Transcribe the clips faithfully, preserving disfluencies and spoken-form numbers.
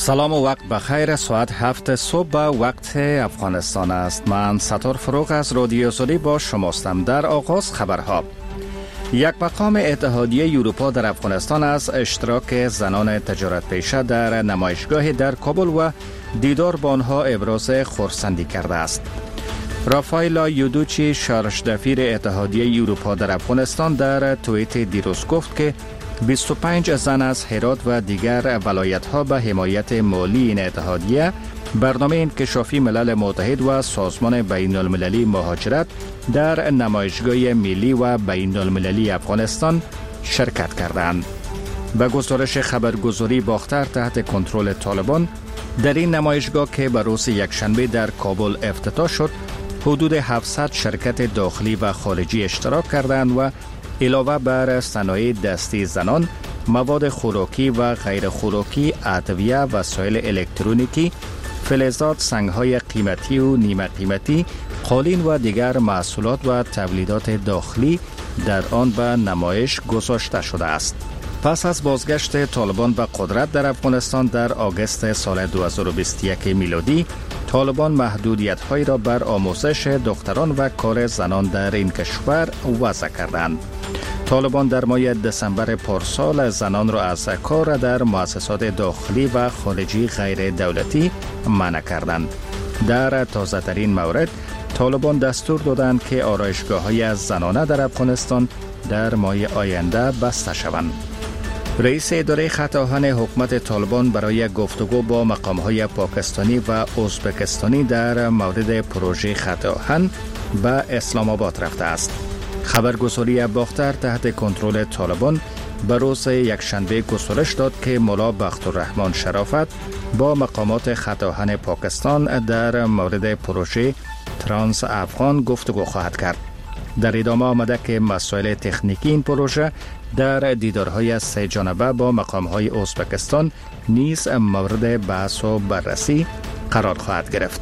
سلام و وقت بخیر. ساعت هفت صبح وقت افغانستان است. من ستار فروغ از رادیو زدی با شماستم. در آغاز خبرها. یک مقام اتحادیه اروپا در افغانستان از اشتراک زنان تجارت پیشه در نمایشگاه در کابل و دیدار با آنها ابراز خرسندی کرده است. رافایلا یودوچی شارژدفیر اتحادیه اروپا در افغانستان در توییت دیروز گفت که بیست و پنج زن از هرات و دیگر ولایت‌ها به حمایت مالی این اتحادیه برنامه انکشافی ملل متحد و سازمان بین المللی مهاجرت در نمایشگاه ملی و بین المللی افغانستان شرکت کردند. به گزارش خبرگزاری باختر تحت کنترل طالبان، در این نمایشگاه که به روز یکشنبه در کابل افتتاح شد، حدود هفتصد شرکت داخلی و خارجی اشتراک کردند و علاوه بر صنایع دستی زنان، مواد خوراکی و غیر خوراکی، ادویه، وسایل الکترونیکی، فلزات، سنگ‌های قیمتی و نیمه قیمتی، قالین و دیگر محصولات و تولیدات داخلی در آن به نمایش گذاشته شده است. پس از بازگشت طالبان به قدرت در افغانستان در آگوست سال دو هزار و بیست و یک میلادی، طالبان محدودیت‌هایی را بر آموزش دختران و کار زنان در این کشور وضع کردند. طالبان در ماه دسامبر پارسال زنان را از کار در مؤسسات داخلی و خارجی غیر دولتی منع کردند. در تازه ترین مورد، طالبان دستور دادند که آرایشگاه‌های زنانه در افغانستان در ماه آینده بسته شوند. رئیس اداره خط آهن حکومت طالبان برای گفتگو با مقام‌های پاکستانی و ازبکستانی در مورد پروژه خط آهن به اسلام آباد رفته است. خبرگزاری باختر تحت کنترل طالبان به روز یکشنبه گزارش داد که ملا بختالرحمن شرافت با مقامات خط آهن پاکستان در مورد پروژه ترانس افغان گفتگو خواهد کرد. در ادامه آمده که مسائل تکنیکی این پروژه در دیدارهای سه جانبه با مقامهای ازبکستان نیز مورد بحث و بررسی قرار خواهد گرفت.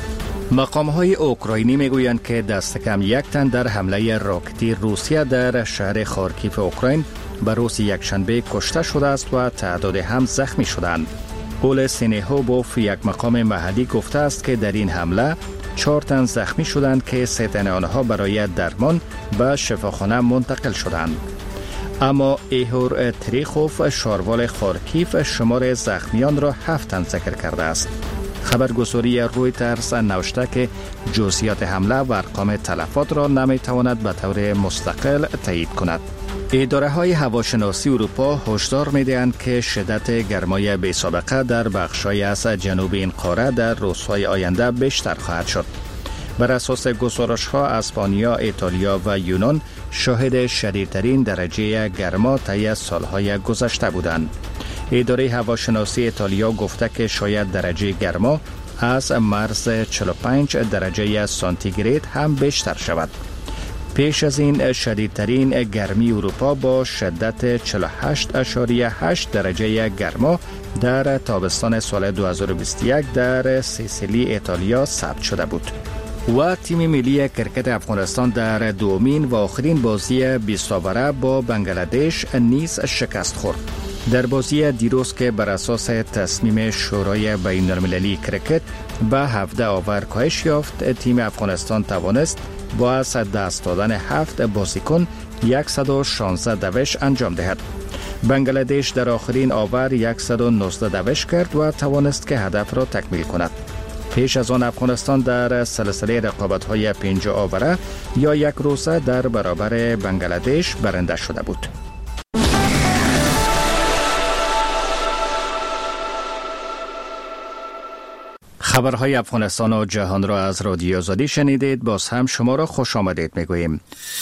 مقامهای اوکراینی میگویند که دست کم یک تن در حمله راکتی روسیه در شهر خارکیف اوکراین به روز یکشنبه کشته شده است و تعداد هم زخمی شدند. اول سینهوبوف، یک مقام محلی، گفته است که در این حمله چهار تن زخمی شدند که سه تن آنها برای درمان به شفاخانه منتقل شدند. اما ایهور تریخوف، شاروال خارکیف، شمار زخمیان را هفت تن ذکر کرده است. خبرگزاری رویترز نوشته که جزئیات حمله و ارقام تلفات را نمیتواند به طور مستقل تایید کند. اداره های هواشناسی اروپا هشدار می‌دهند که شدت گرمای بی‌سابقه در بخش‌های از جنوب این قاره در روزهای آینده بیشتر خواهد شد. بر اساس گزارش‌ها، اسپانیا، ایتالیا و یونان شاهد شدیدترین درجه گرما طی سال‌های گذشته بودند. اداره هواشناسی ایتالیا گفته که شاید درجه گرما از مرز چهل و پنج درجه سانتیگراد هم بیشتر شود. پیش از این شدیدترین گرمی اروپا با شدت چهل و هشت ممیز هشت درجه گرما در تابستان سال دو هزار و بیست و یک در سیسیلی ایتالیا ثبت شده بود. و تیم ملی کرکت افغانستان در دومین و آخرین بازی بیست اوره با بنگلادش نیز شکست خورد. در بازی دیروز که بر اساس تصمیم شورای بین المللی کرکت به هفده اوور کاهش یافت، تیم افغانستان توانست با از دست دادن هفت بازیکن صد و شانزده دوش انجام دهد. بنگلادش در آخرین اوور صد و نوزده دوش کرد و توانست که هدف را تکمیل کند. پیش از آن افغانستان در سلسله رقابت‌های پنجاه اوره یا یک روزه در برابر بنگلادش برنده شده بود. خبرهای افغانستان و جهان را از رادیو آزادی شنیدید. باز هم شما را خوش آمدید میگوییم.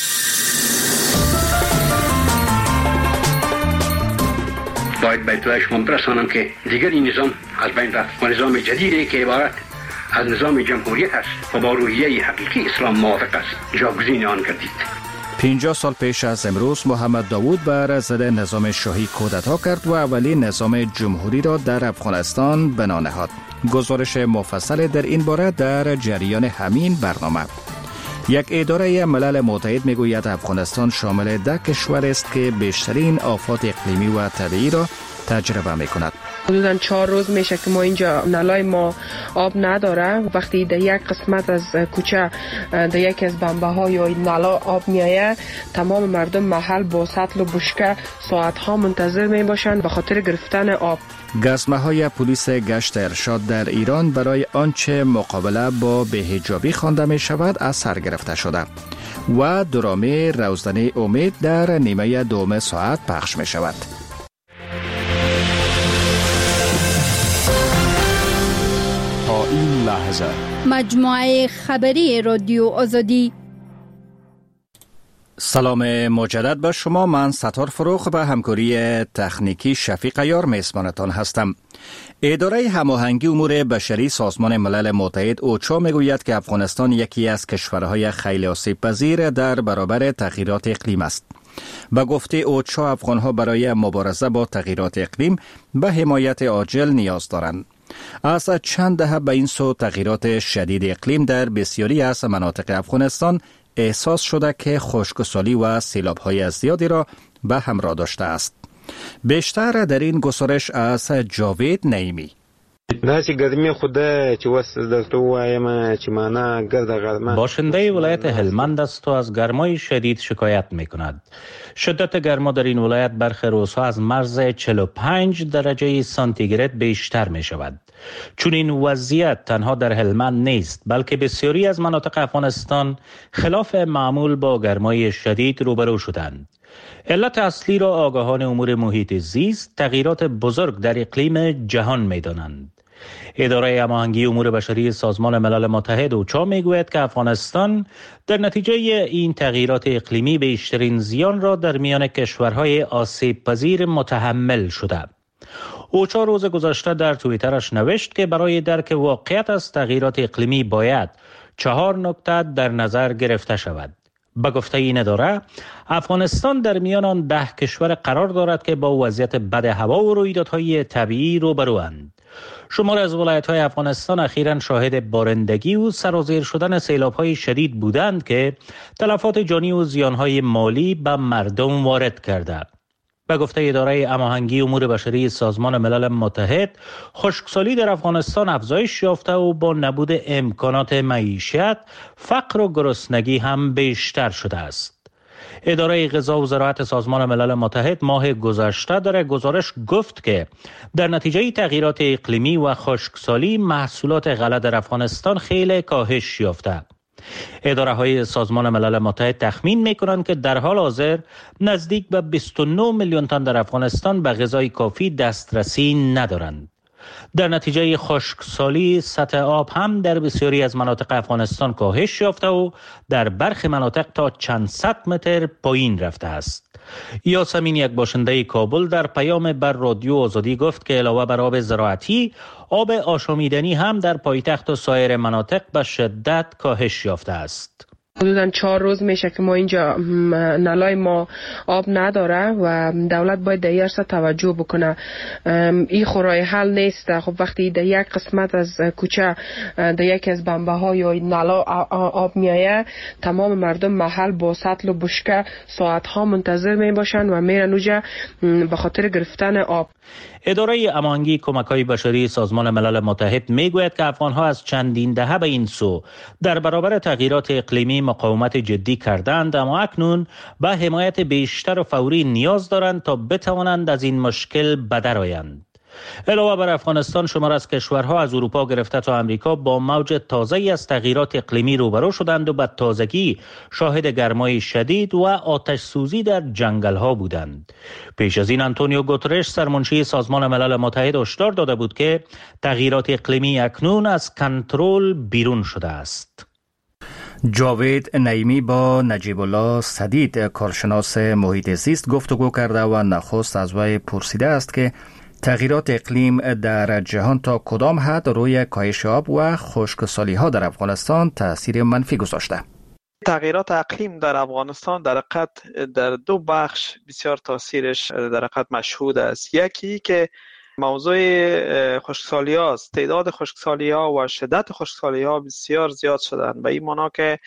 باید به اطلاع شما برسانم که دیگر این نظام از بین رفت و نظام جدیدی که عبارت از نظام جمهوریت است و با روحیه حقیقی اسلام موافق است جاگزین آن کردید. پنجاه سال پیش از امروز محمد داوود بر ضد نظام شاهی کودتا کرد و اولین نظام جمهوری را در افغانستان بنا نهاد. گزارش مفصل در این باره در جریان همین برنامه. یک اداره ملل متحد میگوید افغانستان شامل ده کشور است که بیشترین آفات اقلیمی و طبیعی را تجربه میکند. حدوداً چهار روز میشه که ما اینجا نلای ما آب نداره. وقتی در یک قسمت از کوچه در یکی از بمبه ها یا نلا آب میایه، تمام مردم محل با سطل و بشکه ساعت ها منتظر می باشند به خاطر گرفتن آب. گزمه های پلیس گشت ارشاد در ایران برای آنچه مقابله با بی‌حجابی خوانده می شود از سر گرفته شده و درامه روزنامه امید در نیمه دوم ساعت پخش می شود. تا این لحظه مجموعه خبری رادیو آزادی. سلام مجدد به شما. من ستار فروخ به همکاری تکنیکی شفیق عیار میزبانتان هستم. اداره هماهنگی امور بشری سازمان ملل متحد اوچا میگوید که افغانستان یکی از کشورهای خیلی آسیب پذیر در برابر تغییرات اقلیم است. به گفته اوچا، افغانها برای مبارزه با تغییرات اقلیم به حمایت عاجل نیاز دارند. از چند دهه به این سو تغییرات شدید اقلیم در بسیاری از مناطق افغانستان احساس شده که خشکسالی و سیلاب‌های زیادی را به همراه داشته است. بیشتر در این گزارش از جاوید نعیمی. باشنده ولایت هلمند است و از گرمای شدید شکایت می کند. شدت گرما در این ولایت برخی روزها از مرز چهل و پنج درجه سانتیگراد بیشتر می شود. چون این وضعیت تنها در هلمند نیست، بلکه بسیاری از مناطق افغانستان خلاف معمول با گرمای شدید روبرو شدند. علت اصلی را آگاهان امور محیط زیست تغییرات بزرگ در اقلیم جهان می دانند. اداره هماهنگی امور بشری سازمان ملل متحد اوچا میگوید که افغانستان در نتیجه این تغییرات اقلیمی بیشترین زیان را در میان کشورهای آسیب پذیر متحمل شده. اوچا روز گذشته در توییترش نوشت که برای درک واقعیت از تغییرات اقلیمی باید چهار نکته در نظر گرفته شود. به گفته این اداره، افغانستان در میان آن ده کشور قرار دارد که با وضعیت بد هوا و رویدادهای طبیعی روبروند. شمار از ولایت‌های افغانستان اخیراً شاهد بارندگی و سرازیر شدن سیلاب‌های شدید بودند که تلفات جانی و زیان‌های مالی به مردم وارد کرده. به گفته اداره هماهنگی امور بشری سازمان ملل متحد، خشکسالی در افغانستان افزایش یافته و با نبود امکانات معیشت، فقر و گرسنگی هم بیشتر شده است. اداره غذا و زراعت سازمان ملل متحد ماه گذشته در گزارش گفت که در نتیجه تغییرات اقلیمی و خشکسالی محصولات غله در افغانستان خیلی کاهش یافته. اداره های سازمان ملل متحد تخمین می کنند که در حال حاضر نزدیک به بیست و نه میلیون تن در افغانستان به غذای کافی دسترسی ندارند. در نتیجه خشکسالی سطح آب هم در بسیاری از مناطق افغانستان کاهش یافته و در برخی مناطق تا چند صد متر پایین رفته است. یاسمین، یک باشنده کابل، در پیام بر رادیو آزادی گفت که علاوه بر آب زراعتی، آب آشامیدنی هم در پایتخت و سایر مناطق به شدت کاهش یافته است. حدوداً چهار روز میشه که ما اینجا نلای ما آب نداره و دولت باید در این عرصه توجه بکنه. این خورای حل نیست. خب وقتی در یک قسمت از کوچه در یکی از بمبه ها یا نلا آب میایه، تمام مردم محل با سطل و بشکه ساعت ها منتظر می باشند و میرن اونجا به خاطر گرفتن آب. اداره هماهنگی کمک‌های بشری سازمان ملل متحد میگوید که افغان‌ها از چندین دهه به این سو در برابر تغییرات اقلیمی مقاومت جدی کردند، اما اکنون به حمایت بیشتر و فوری نیاز دارند تا بتوانند از این مشکل به در آیند. علاوه بر افغانستان، شمار از کشورها از اروپا گرفته تا امریکا با موج تازه‌ای از تغییرات اقلیمی روبرو شدند و به تازگی شاهد گرمای شدید و آتش سوزی در جنگل‌ها بودند. پیش از این آنتونیو گوترش، سرمنشی سازمان ملل متحد، هشدار داده بود که تغییرات اقلیمی اکنون از کنترل بیرون شده است. جاوید نعیمی با نجیب الله سدید، کارشناس محیط زیست، گفتگو کرده و نخست از وی پرسیده است که تغییرات اقلیم در جهان تا کدام حد روی کاهش آب و خشکسالی ها در افغانستان تأثیر منفی گذاشته؟ تغییرات اقلیم در افغانستان در حقیقت در دو بخش بسیار تاثیرش در حقیقت مشهود است. یکی که موضوع خشکسالی ها است. تعداد خشکسالی ها و شدت خشکسالی ها بسیار زیاد شدند، به این معنا که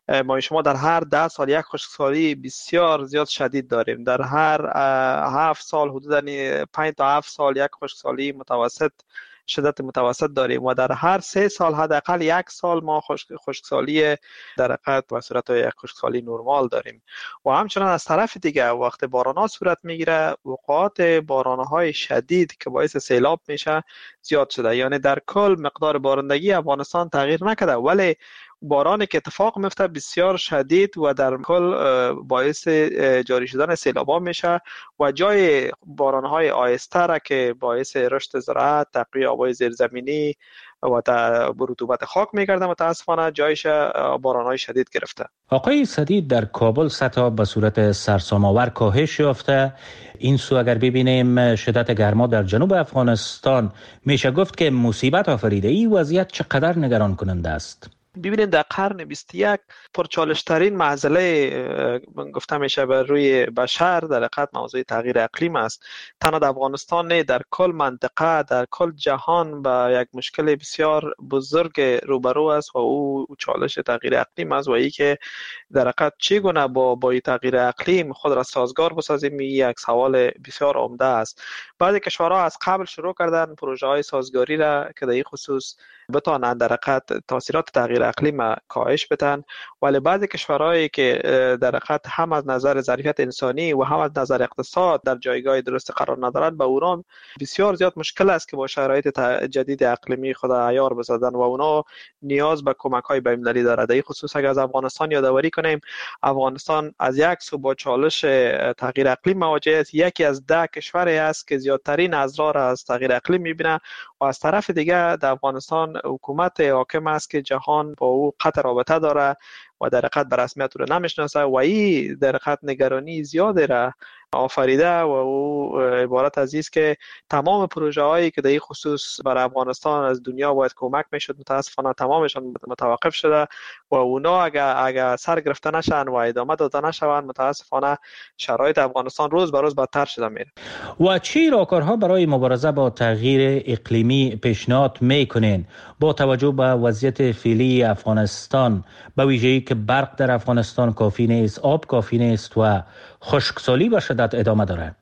ما شما در هر ده سال یک خشکسالی بسیار زیاد شدید داریم. در هر هفت سال حدود پنج تا هفت سال یک خشکسالی متوسط شدت متوسط داریم و در هر سه سال حداقل یک سال ما خشکسالی در حقیقت به صورت یک خشکسالی نرمال داریم. و همچنان از طرف دیگه وقت باران‌ها صورت میگیره، وقوعات باران‌های شدید که باعث سیلاب میشه زیاد شده. یعنی در کل مقدار بارندگی افغانستان تغییر نکرده، ولی بارانی که اتفاق میفته بسیار شدید و در کل باعث جاری شدن سیلاب‌ها میشه و جای باران‌های آهسته را که باعث رشد زراعت، تقویت آب‌های زیرزمینی و رطوبت خاک میگرده متاسفانه جایش باران‌های شدید گرفته. آقای سدید، در کابل سطح آب به صورت سرسام‌آور کاهش یافته. این سو اگر ببینیم شدت گرما در جنوب افغانستان میشه گفت که مصیبت آفریده. این وضعیت چقدر نگران کننده است؟ ببینید در قرن بیست و یک پرچالشترین معضله گفته میشه بر روی بشر در حقیقت موضوع تغییر اقلیم است. تنها در افغانستان نه، در کل منطقه، در کل جهان با یک مشکل بسیار بزرگ روبرو است و او چالش تغییر اقلیم است و ای که در حقیقت چگونه با با تغییر اقلیم خود را سازگار بسازیم یک سوال بسیار عمده است. بعضی کشورها از قبل شروع کردن پروژه های سازگاری را که در این خصوص بتوانند در حقیقت تاثیرات تغییر اقلیم کاهش بدن، ولی بعضی کشورهایی که در حقیقت هم از نظر ظرفیت انسانی و هم از نظر اقتصاد در جایگاه درست قرار ندارند، به اونان بسیار زیاد مشکل است که با شرایط جدید اقلیمی خود عیار بسازند و اونا نیاز به کمک‌های بین‌المللی دارد. در این خصوص اگر از افغانستان یادآوری کنیم، افغانستان از یک سو با چالش تغییر اقلیم مواجه است. یکی از ده کشوری است که زیادترین اضرار از تغییر اقلیم می‌بینه و از طرف دیگه در افغانستان حکومت حاکم است که جهان با او قطع رابطه داره و در حقیقت به رسمیت او را نمیشناسه و این در حقیقت نگرانی زیاده را آفریده و او عبارت از است که تمام پروژه هایی که در این خصوص برای افغانستان از دنیا باید کمک میشد متاسفانه تمامشان متوقف شده و اونا اگر اگر سر گرفته نشن و ادامه داده نشوند متاسفانه شرایط افغانستان روز به روز بدتر شده میره. و چی راهکارها برای مبارزه با تغییر اقلیمی پیشنهاد میکنین با توجه به وضعیت فعلی افغانستان، به ویژه‌ای که برق در افغانستان کافی نیست، آب کافی نیست و خشکسالی به شدت ادامه داره؟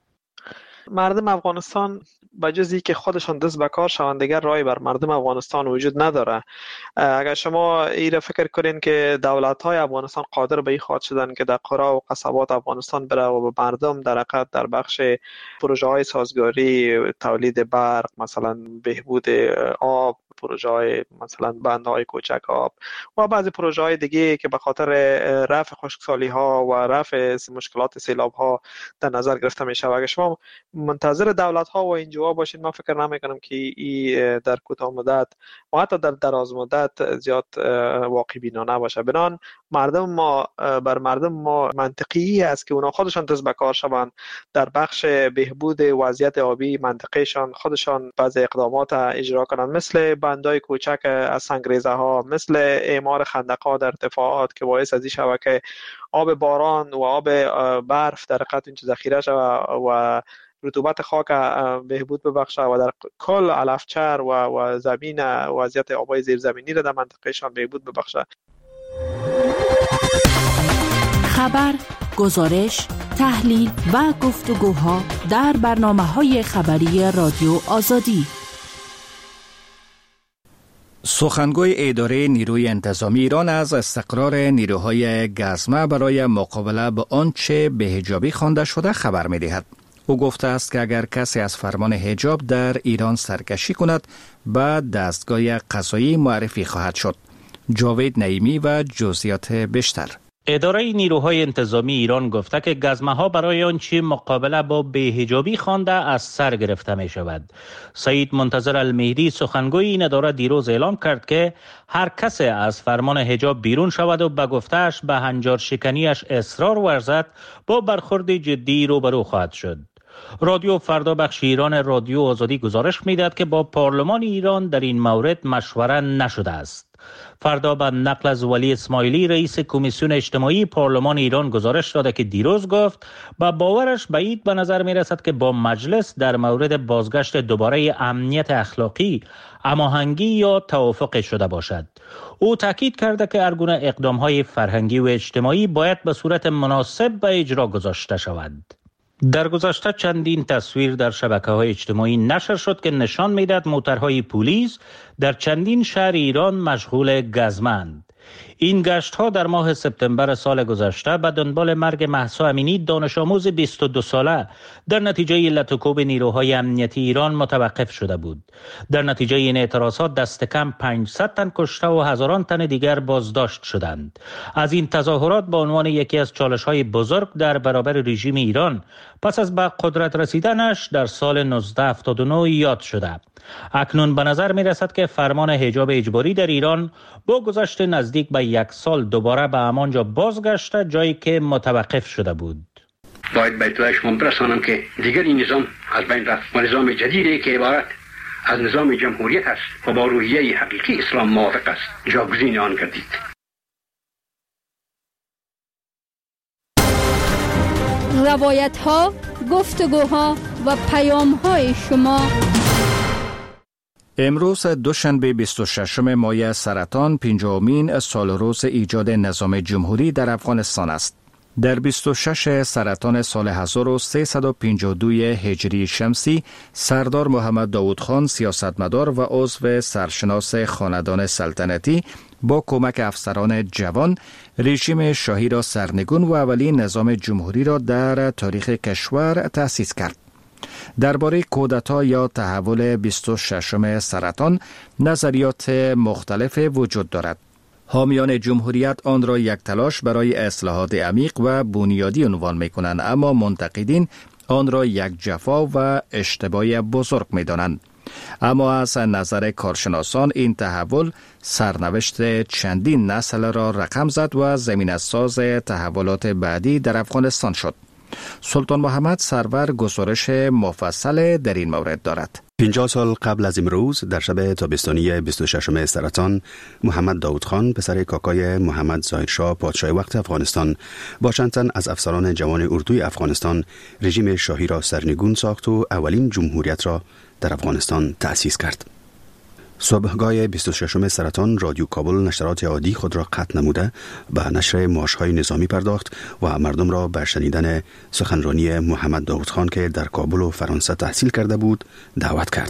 مردم افغانستان بجز که خودشان دست به کار شوند دیگر راهی بر مردم افغانستان وجود نداره. اگر شما این فکر کنین که دولت‌های افغانستان قادر به این خواهد شدن که در قرى و قصبات افغانستان بره و به مردم در حقیقت در بخش پروژه‌های سازگاری، تولید برق، مثلا بهبود آب، پروژه های مثلا بندهای کوچک آب و بعضی پروژه های دیگه که به خاطر رفع خشکسالی ها و رفع مشکلات سیلاب ها در نظر گرفته میشه. و اگر شما منتظر دولت ها و اینجا باشین، من فکر نمی کنم که این در کوتاه مدت و حتی در دراز مدت زیاد واقع بینانه باشه. بنان مردم ما بر مردم ما منطقی است که اونا خودشان دست به کار شوند در بخش بهبود وضعیت آبی منطقهشان، خودشان بعضی اقدامات اجرا کنند، مثل بندهای کوچک از سنگریزه ها، مثل اعمار خندق‌ها در ارتفاعات که باعث از این شود که آب باران و آب برف در حقیقت اینجا ذخیره شود و رطوبت خاک بهبود ببخشه و در کل علفچر و و زمین وضعیت آبای زیرزمینی را در منطقهشان بهبود ببخشه. خبر، گزارش، تحلیل و گفتگوها در برنامه‌های خبری رادیو آزادی. سخنگوی اداره نیروی انتظامی ایران از استقرار نیروهای گزمه برای مقابله با آنچه به حجابی خوانده شده خبر می‌دهد. او گفته است که اگر کسی از فرمان حجاب در ایران سرکشی کند، به دستگاه قضایی معرفی خواهد شد. جاوید نعیمی و جزئیات بیشتر. اداره نیروهای انتظامی ایران گفته که گزمه ها برای آنچه مقابله با بی‌حجابی خوانده از سر گرفته می شود. سعید منتظر المهدی سخنگوی این اداره دیروز اعلام کرد که هر کسی از فرمان حجاب بیرون شود و به گفته‌اش به هنجار شکنیش اصرار ورزد، با برخورد جدی روبرو خواهد شد. رادیو فردا بخش ایران رادیو آزادی گزارش می‌دهد که با پارلمان ایران در این مورد مشوره نشده است. فردا به نقل از ولی اسماعیلی رئیس کمیسیون اجتماعی پارلمان ایران گزارش داده که دیروز گفت با باورش بعید به نظر می رسد که با مجلس در مورد بازگشت دوباره امنیت اخلاقی هماهنگی یا توافق شده باشد. او تاکید کرده که هر گونه اقدام‌های فرهنگی و اجتماعی باید به صورت مناسب به اجرا گذاشته شود. در گذشته چندین تصویر در شبکه‌های اجتماعی نشر شد که نشان می‌دهد موترهای پلیس در چندین شهر ایران مشغول گزمند. این گشت‌ها در ماه سپتامبر سال گذشته به دنبال مرگ مهسا امینی دانش آموز بیست و دو ساله در نتیجه لطوکوب نیروهای امنیتی ایران متوقف شده بود. در نتیجه این اعتراضات دست کم پانصد تن کشته و هزاران تن دیگر بازداشت شدند. از این تظاهرات به عنوان یکی از چالش‌های بزرگ در برابر رژیم ایران پس از به قدرت رسیدنش در سال نوزده هفتاد و نه یاد شده. اکنون به نظر می رسد که فرمان حجاب اجباری در ایران با گذشت نزدیک به یک سال دوباره به همانجا بازگشته، جایی که متوقف شده بود. باید به اطلاع شما برسانم که دیگر این نظام از بین رفت و نظام جدیدی که عبارت از نظام جمهوریت است و با روحیه حقیقی اسلام موافق است جاگزین آن کردید. روایت ها، گفتگوها و پیام های شما. امروز دوشنبه بیست و ششم ماه سرطان، پنجمین سال روز ایجاد نظام جمهوری در افغانستان است. در بیست و شش سرطان سال هزار و سیصد و پنجاه و دو هجری شمسی، سردار محمد داود خان، سیاستمدار و عضو سرشناس خاندان سلطنتی، با کمک افسران جوان رژیم شاهی را سرنگون و اولین نظام جمهوری را در تاریخ کشور تأسیس کرد. درباره کودتا یا تحول بیست و ششم سرطان نظریات مختلف وجود دارد. حامیان جمهوریت آن را یک تلاش برای اصلاحات عمیق و بنیادی عنوان می‌کنند، اما منتقدین آن را یک جفا و اشتباه بزرگ می‌دانند. اما از نظر کارشناسان این تحول سرنوشت چندین نسل را رقم زد و زمینه‌ساز تحولات بعدی در افغانستان شد. سلطان محمد سرور گزارش مفصل در این مورد دارد. پنجاه سال قبل از امروز در شب تابستانی بیست و ششم سرطان، محمد داود خان پسر کاکای محمد ظاهر شاه پادشاه وقت افغانستان با چند تن از افسران جوان اردوی افغانستان رژیم شاهی را سرنگون ساخت و اولین جمهوریت را در افغانستان تأسیس کرد. صبحگاه بیست و ششم سرطان، رادیو کابل نشرات عادی خود را قطع نموده به نشر مارش‌های نظامی پرداخت و مردم را به شنیدن سخنرانی محمد داود خان که در کابل و فرانسه تحصیل کرده بود دعوت کرد.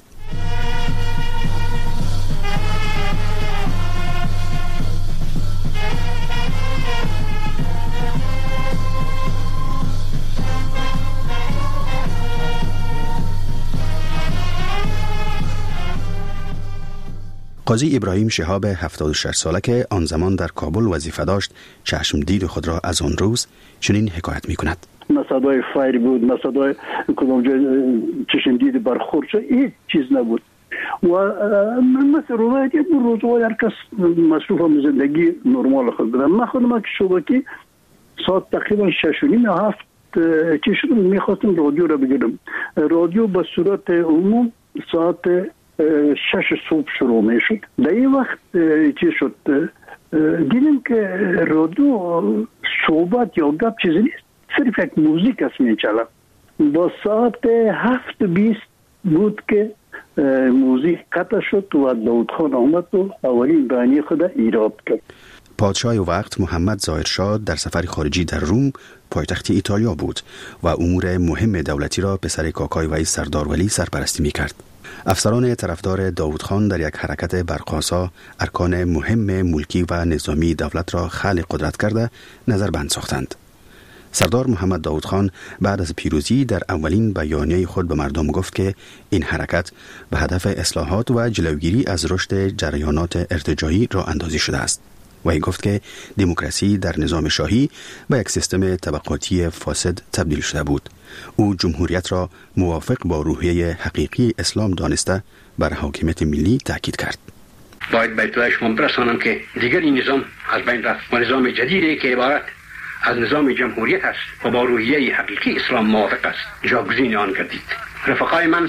قاضی ابراهیم شهاب هفتاد و شش ساله که آن زمان در کابل وظیفه داشت، چشم دید خود را از آن روز چنین حکایت می کند. نه صدای فایر بود، نه صدای کدام جای چشم دید برخورد شد، هیچ چیز نبود. و مثل روایتی بود، روزها هر کس مصروف هم زندگی نرمال خود بدن. من خودم که شبکی ساعت تقریبا شش و نیم هفت چی شدم میخواستم رادیو را بگیرم. رادیو به صورت عموم ساعت شش صبح شروع می شد. در این وقت چی شد دیدیم که رادیو صحبت یا گپ چیزی نیست، صرف یک موزیک است می چلا. با ساعت هفت بیست بود که موزیک قطع شد و داود خان آمد و اولین بیانیه خود ایراد کرد. پادشاه وقت محمد ظاهر شاه در سفر خارجی در روم، پایتخت ایتالیا بود و امور مهم دولتی را پسر کاکای وی سردار ولی سرپرستی می کرد. افسران طرفدار داود خان در یک حرکت برق‌آسا ارکان مهم ملکی و نظامی دولت را خلع قدرت کرده نظربند ساختند. سردار محمد داود خان بعد از پیروزی در اولین بیانیه خود به مردم گفت که این حرکت به هدف اصلاحات و جلوگیری از رشد جریانات ارتجاعی راه اندازی شده است. و این گفت که دموکراسی در نظام شاهی به یک سیستم طبقاتی فاسد تبدیل شده بود. او جمهوریت را موافق با روحیه حقیقی اسلام دانسته بر حاکمیت ملی تاکید کرد. باید به اطلاع شما برسانم که دیگر این نظام از بین رفت و نظام جدیدی که عبارت از نظام جمهوریت است و با روحیه حقیقی اسلام موافق است جاگزین آن کردید. رفقای من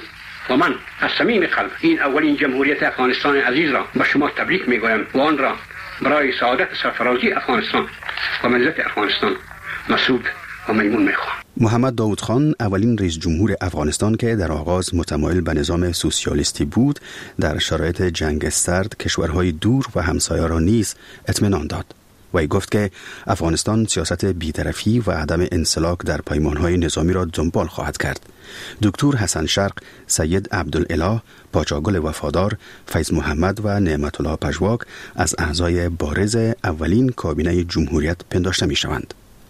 و من از صمیم قلب این اولین جمهوریت افغانستان عزیز را به شما تبریک میگویم و آن را برای سعادت سرفرازی افغانستان و ملت افغانستان مسعود و میمون میخوام. محمد داود خان اولین رئیس جمهور افغانستان که در آغاز متمایل به نظام سوسیالیستی بود، در شرایط جنگ سرد کشورهای دور و همسایه را نیز اطمینان داد. وی گفت که افغانستان سیاست بی‌طرفی و عدم انسلاک در پیمانهای نظامی را دنبال خواهد کرد. دکتر حسن شرق، سید عبدالاله، پاچاگل وفادار، فیض محمد و نعمت الله پژواک از اعضای بارز اولین کابینه جمهوریت پنداشته می شوند.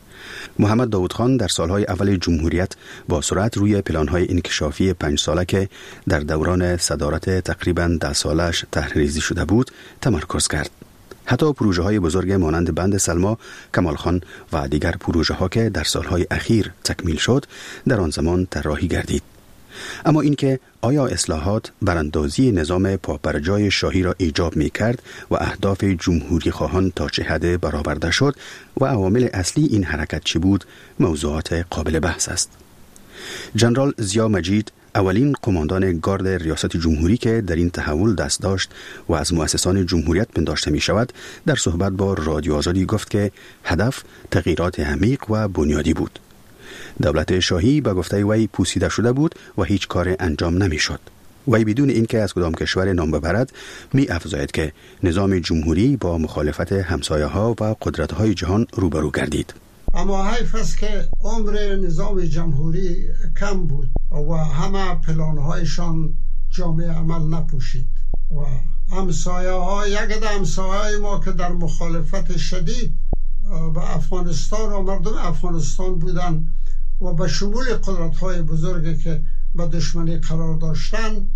محمد داود خان در سالهای اول جمهوریت با سرعت روی پلانهای انکشافی پنج ساله که در دوران صدارت تقریباً ده سالش طرح‌ریزی شده بود تمرکز کرد. حتی پروژه های بزرگ مانند بند سلما، کمال خان و دیگر پروژه ها که در سالهای اخیر تکمیل شد در آن زمان طراحی گردید. اما اینکه آیا اصلاحات براندازی نظام پابرجای شاهی را ایجاب می کرد و اهداف جمهوری خواهان تا چه حد برآورده شد و عوامل اصلی این حرکت چی بود، موضوعات قابل بحث است. جنرال ضیا مجید، اولین قماندان گارد ریاست جمهوری که در این تحول دست داشت و از مؤسسان جمهوریت پنداشته می شود، در صحبت با رادیو آزادی گفت که هدف تغییرات عمیق و بنیادی بود. دولت شاهی به گفته وی پوسیده شده بود و هیچ کار انجام نمی شد. وی بدون اینکه از کدام کشور نام ببرد می افزاید که نظام جمهوری با مخالفت همسایه ها و قدرت های جهان روبرو گردید. اما حیف است که عمر نظام جمهوری کم بود و همه پلانهایشان جامعه عمل نپوشید و همسایه ها یک همسایه ما که در مخالفت شدید به افغانستان و مردم افغانستان بودن و به شمول قدرت های بزرگی که به دشمنی قرار داشتن،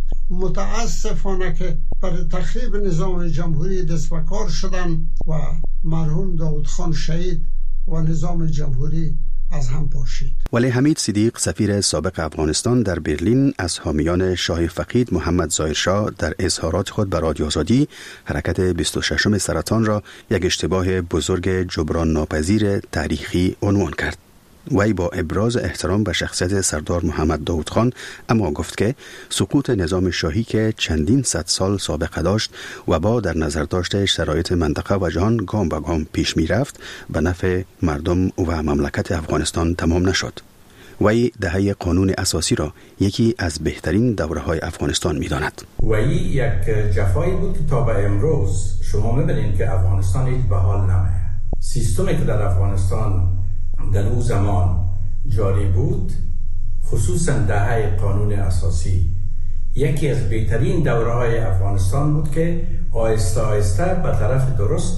متاسفانه که برای تخریب نظام جمهوری دست به کار شدن و مرحوم داود خان شهید و نظام جمهوری از هم پاشید. ولی حمید صدیق، سفیر سابق افغانستان در برلین، از حامیان شاه فقید محمد ظاهرشاه در اظهارات خود به رادیو آزادی حرکت بیست و ششم سرطان را یک اشتباه بزرگ جبران ناپذیر تاریخی عنوان کرد. وی با ابراز احترام به شخصیت سردار محمد داود خان اما گفت که سقوط نظام شاهی که چندین صد سال سابقه داشت و با در نظر داشته شرایط منطقه و جهان گام به گام پیش می رفت به نفع مردم و مملکت افغانستان تمام نشد. وی دهه قانون اساسی را یکی از بهترین دوره های افغانستان می داند. وی یک جفایی بود که تا به امروز شما می بینید که افغانستان هیچ به حال نمیه. سیستمی که در افغانستان در اون زمان جاری بود، خصوصا دهه قانون اساسی، یکی از بهترین دوره‌های افغانستان بود که آهسته آهسته به طرف درست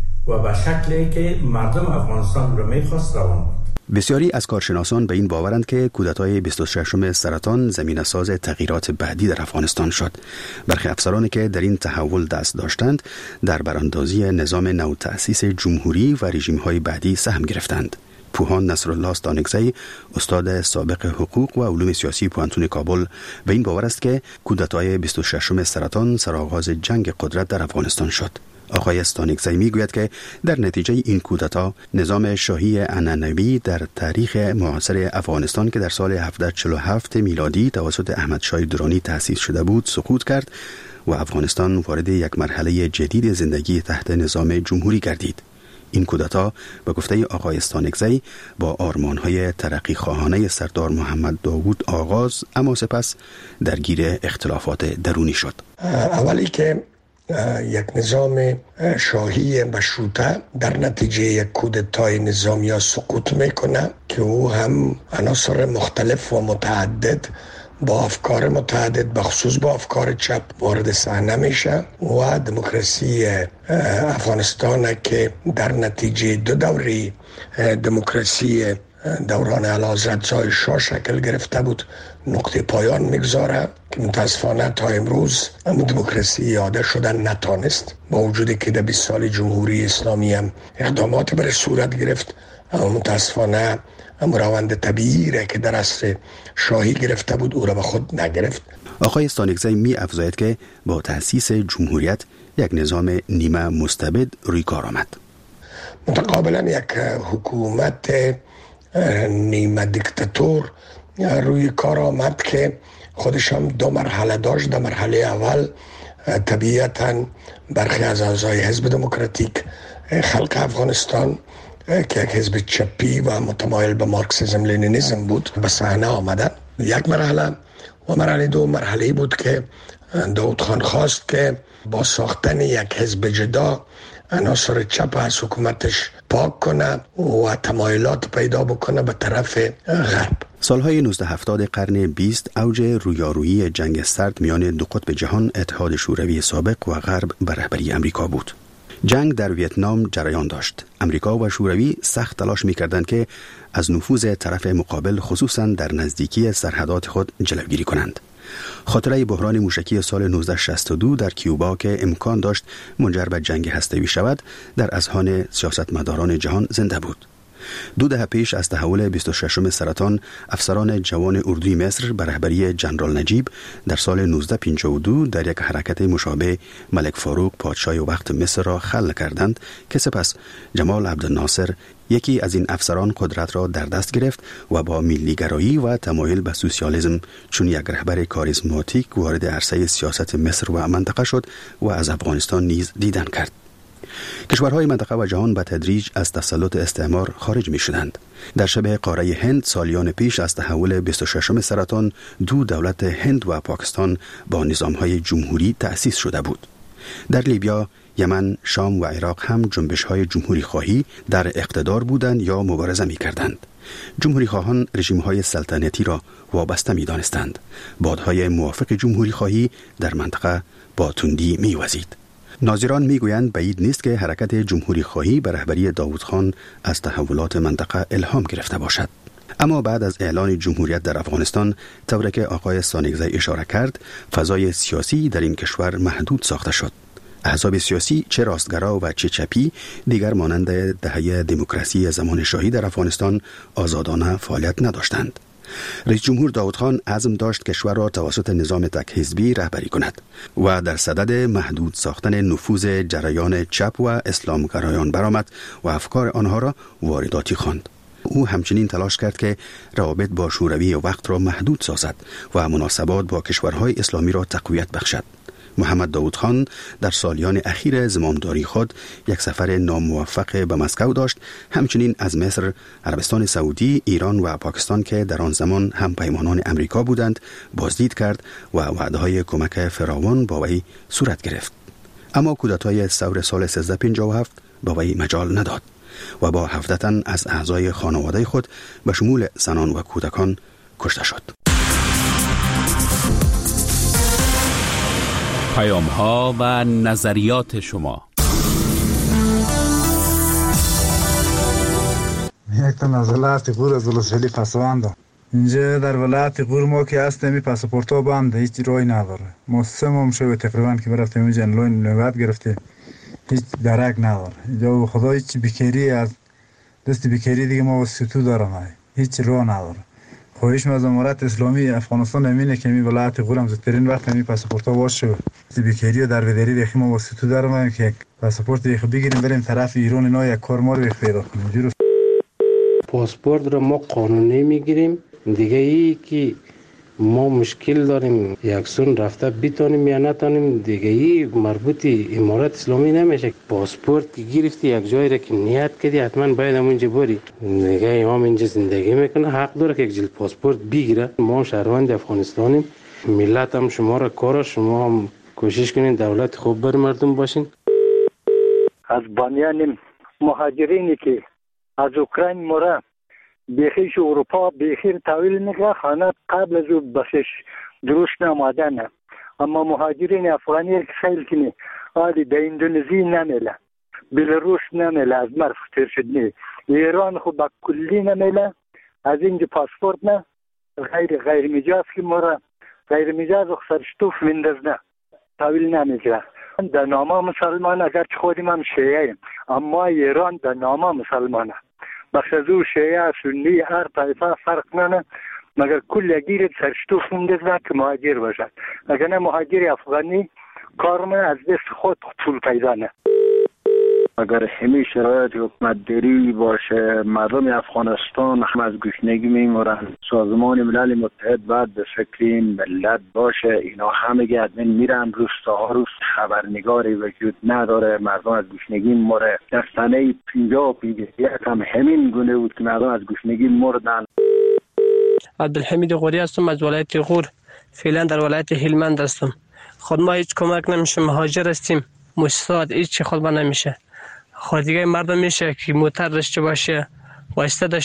و به شکلی که مردم افغانستان رو می‌خواست روان بود. بسیاری از کارشناسان به این باورند که کودتای بیست و ششم سرطان زمینه ساز تغییرات بعدی در افغانستان شد. برخی افسرانی که در این تحول دست داشتند در براندازی نظام نو تأسیس جمهوری و رژیم‌های بعدی سهم گرفتند. پوهان نصرالله استانکزی، استاد سابق حقوق و علوم سیاسی پوهنتون کابل، به این باور است که کودتای بیست و ششم سرطان سرآغاز جنگ قدرت در افغانستان شد. آقای استانکزی میگوید که در نتیجه این کودتا نظام شاهی عنعنوی در تاریخ معاصر افغانستان که در سال هفتصد و چهل و هفت میلادی توسط احمد شاه درانی تأسیس شده بود سقوط کرد و افغانستان وارد یک مرحله جدید زندگی تحت نظام جمهوری گردید. این کودتا به گفته آقای استانکزی با آرمان‌های ترقی خواهانه سردار محمد داوود آغاز، اما سپس درگیر اختلافات درونی شد. اولی که یک نظام شاهی مشروطه در نتیجه یک کودتای نظامی سقوط میکنه که او هم عناصر مختلف و متعدد با افکار متعدد بخصوص با افکار چپ وارد صحنه میشه و دموکراسی افغانستان که در نتیجه دو دوره دموکراسی دوران اعلیحضرت ضیاء شاه شکل گرفته بود نقطه پایان میگذاره که متاسفانه تا امروز اما دموکراسی یاده شدن نتانست، با وجودی که در بیست سال جمهوری اسلامی هم اقدامات برای صورت گرفت، اما متاسفانه اما روند طبیعی که در عصر شاهی گرفته بود او را به خود نگرفت. آقای استانکزی می افزاید که با تأسیس جمهوریت یک نظام نیمه مستبد روی کار آمد. متقابلا یک حکومت نیمه دیکتاتور روی کار آمد که خودش هم دو مرحله داشت. در مرحله اول طبیعتاً برخی از اعضای حزب دموکراتیک خلق افغانستان که یک حزب چپی و متمایل به مارکسیسم لنینیسم بود به صحنه آمدن. یک مرحله و مرحله دو مرحله بود که داود خان خواست که با ساختن یک حزب جدا عناصر چپ از حکومتش پاک کنه و تمایلات پیدا بکنه به طرف غرب. سالهای نوزده هفتاد قرن بیست اوج رویارویی جنگ سرد میان دو قطب جهان، اتحاد شوروی سابق و غرب به رهبری امریکا بود. جنگ در ویتنام جریان داشت. امریکا و شوروی سخت تلاش می‌کردند که از نفوذ طرف مقابل خصوصاً در نزدیکی سرحدات خود جلوگیری کنند. خاطره بحران موشکی سال نوزده شصت و دو در کیوبا که امکان داشت منجر به جنگ هسته‌ای شود در اذهان سیاستمداران جهان زنده بود. دو دهه پیش از تحول بیست و ششم سرطان، افسران جوان اردوی مصر به رهبری جنرال نجیب در سال نوزده پنجاه و دو در یک حرکت مشابه ملک فاروق پادشاه وقت مصر را خلع کردند که سپس جمال عبدالناصر یکی از این افسران قدرت را در دست گرفت و با ملیگرایی و تمایل به سوسیالیسم چون یک رهبر کاریزماتیک وارد عرصه سیاست مصر و منطقه شد و از افغانستان نیز دیدن کرد. کشورهای منطقه و جهان به تدریج از تسلط استعمار خارج می شدند. در شبه قاره هند سالیان پیش از تحول بیست و ششم سرطان دو دولت هند و پاکستان با نظامهای جمهوری تأسیس شده بود. در لیبیا، یمن، شام و عراق هم جنبش‌های جمهوری خواهی در اقتدار بودند یا مبارزه می کردند. جمهوری خواهان رژیم‌های سلطنتی را وابسته می دانستند. بادهای موافق جمهوری خواهی در منطقه با تندی می وزید. ناظران میگویند بعید نیست که حرکت جمهوری خواهی به رهبری داود خان از تحولات منطقه الهام گرفته باشد. اما بعد از اعلان جمهوریت در افغانستان، طوری که آقای سانگزی اشاره کرد، فضای سیاسی در این کشور محدود ساخته شد. احزاب سیاسی چه راستگرا و چه چپی دیگر مانند دهه دموکراسی زمان شاهی در افغانستان آزادانه فعالیت نداشتند. رئیس جمهور داود خان عزم داشت کشور را توسط نظام تک حزبی رهبری کند و در صدد محدود ساختن نفوذ جریان چپ و اسلامگرایان برآمد و افکار آنها را وارداتی خواند. او همچنین تلاش کرد که روابط با شوروی وقت را محدود سازد و مناسبات با کشورهای اسلامی را تقویت بخشد. محمد داود خان در سالیان اخیر زمامداری خود یک سفر ناموفق به مسکو داشت. همچنین از مصر، عربستان سعودی، ایران و پاکستان که در آن زمان هم پیمانان امریکا بودند بازدید کرد و وعده‌های کمک فراوان با وی صورت گرفت. اما کودتای ثور سال سیزده پنجاه و هفت با وی مجال نداد و با هفده تن از اعضای خانواده خود به شمول زنان و کودکان کشته شد. پیام ها و نظریات شما. یک تا نزله است غور از ولسوالی پسواندم. اینجا در ولایت غور ما که هستیم این پاسپورت ها بنده، هیچ راهی نداره. ما سه ماه شده تقریبا که برفتیم اینجا انلاین نوبت گرفتیم، هیچ درک نداره. اینجا خدا هیچ بیکاری از دست بیکاری دیگه ما واسطو دارم، هیچ راه نداره. خواهش از امارت اسلامی افغانستان امینه که می ولایت غور هم زودترین وقت می پاسپورت ها باز شد. بیکاری و در ودری دیگه ما واسطو دارم که پاسپورت دیگه بگیریم بریم طرف ایران اینا یک کار ما رو پیدا کنیم. پاسپورت رو ما قانونی میگیریم دیگه، ای که ما مشکل داریم یکسون رفته بیتونیم یا نتونیم دیگه، ای مربوط امارت اسلامی نمیشه. پاسپورت که گرفتی یک جایی را که نیت کردی حتما باید همونجا بری دیگه. امام اینجا زندگی میکنه، حق داره که یک جلد پاسپورت بگیره. ما شهروند افغانستانیم، ملت هم شما را کار، شما هم کوشش کنین دولت خوب بر مردم باشین. از بانیان مهاجرینی که از اوکراین مورا بیخیش اروپا بیخیر تاویل نگه خانه قبل از او بسش دروش نمادنه، اما مهاجرین افغانی که خیلی کنی آلی به اندونزی نمیله، بلاروس نمیله، از مرف تیر شد نی، ایران خو با کلی نمیله، از اینجا پاسپورت نه غیر غیر مجاز که مورا غیر مجاز و سرشتوف ویندز نه تاویل نمیگه. در نامه مسلمان اگر چه خودیم هم شیعه، اما ایران در نامه مسلمانه، بخش از او شیعه سنی هر طایفه فرق ننه، مگر کل گیرد سرشتوف ویندز نه که مهاجر باشد. اگر نه مهاجر افغانی کارم از دست خود پول پیدا نه. اگر همه شرایط حکومت داری باشه مردم افغانستان هم از گشنگی میمورن. سازمان ملل متحد باید به فکر این ملت باشه. اینا همه ادمین میرن روستاها روز خبرنگاری وجود نداره، مردم از گشنگی مره. در سنه پنجاه و پنجاه یک هم همین گونه بود که مردم از گشنگی مردن. عبدالحمید غوری هستم از ولایت غور، فعلا در ولایت هلمند هستم. خود ما هیچ کمک نمیشه، مهاجر هستیم، مستعد هیچ خود ما نمیشه. خود دیگه مردم میشه که موتر داشته باشه، واسطه